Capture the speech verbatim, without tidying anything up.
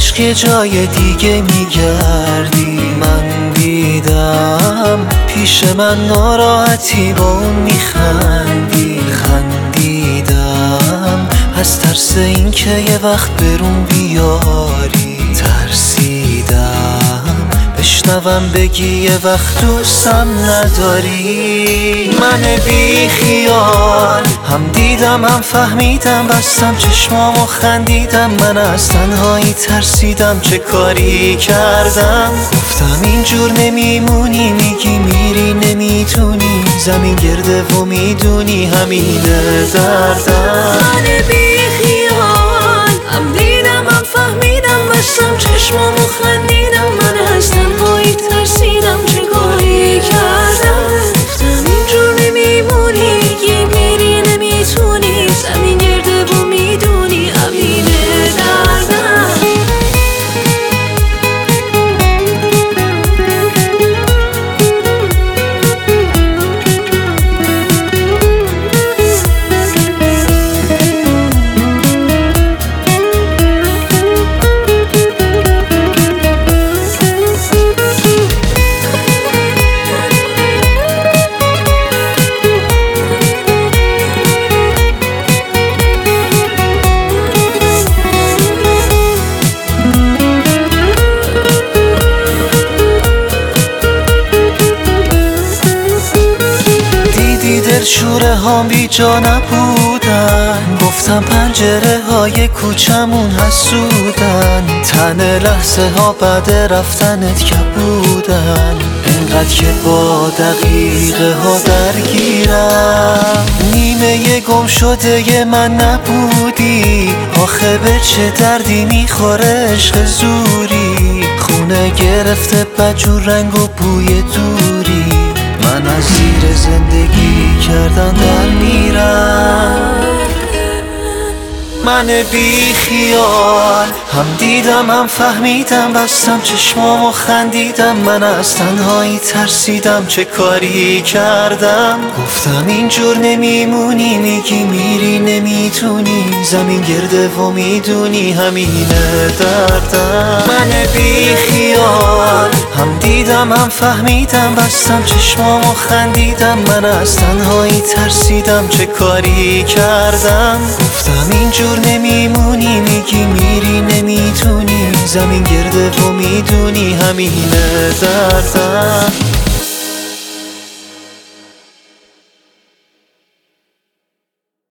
عشق یه جای دیگه میگردی. من دیدم پیش من ناراحتی با اون میخندی. خندیدم از ترس این که یه وقت برون بیاری. ترسیدم بشنوم بگی یه وقت دوستم نداری. من بی خیال هم دیدم هم فهمیدم، بستم چشمامو خندیدم. من از تنهایی ترسیدم، چه کاری کردم؟ گفتم اینجور نمیمونی، میگی میری نمیتونی. زمین گرده و میدونی همینه دردم. من بی خیال هم دیدم هم فهمیدم، بستم چشمامو خندیدم. من از تنهایی ترسیدم، چه کاری کردم؟ گفتم اینجور نمیمونی، میگی میری نمیتونی. زمین گرده و میدونی همینه دردم. دلشوره هام بی جا نبودن. گفتم پنجره های کوچمون حسودن. تن لحظه ها بعد رفتنت کبودن. اینقدر که با دقیقه ها درگیرم. نیمه گم شده ی من نبودی. آخه به چه دردی میخوره عشق زوری؟ خونه گرفته بدجور رنگ و بوی دوری. من از زیر زندگی کردن در میرم. من بی خیال هم دیدم هم فهمیدم، بستم چشمامو خندیدم. من از تنهایی ترسیدم، چه کاری کردم؟ گفتم اینجور نمیمونی، میگی میری نمیتونی. زمین گرده و میدونی همینه دردم. من بی خیال هم دیدم هم فهمیدم، بستم چشمامو خندیدم. من از تنهایی ترسیدم، چه کاری کردم؟ گفتم اینجور نمیمونی، میگی میری نمیتونی. زمین گرده و میدونی همینه دردم.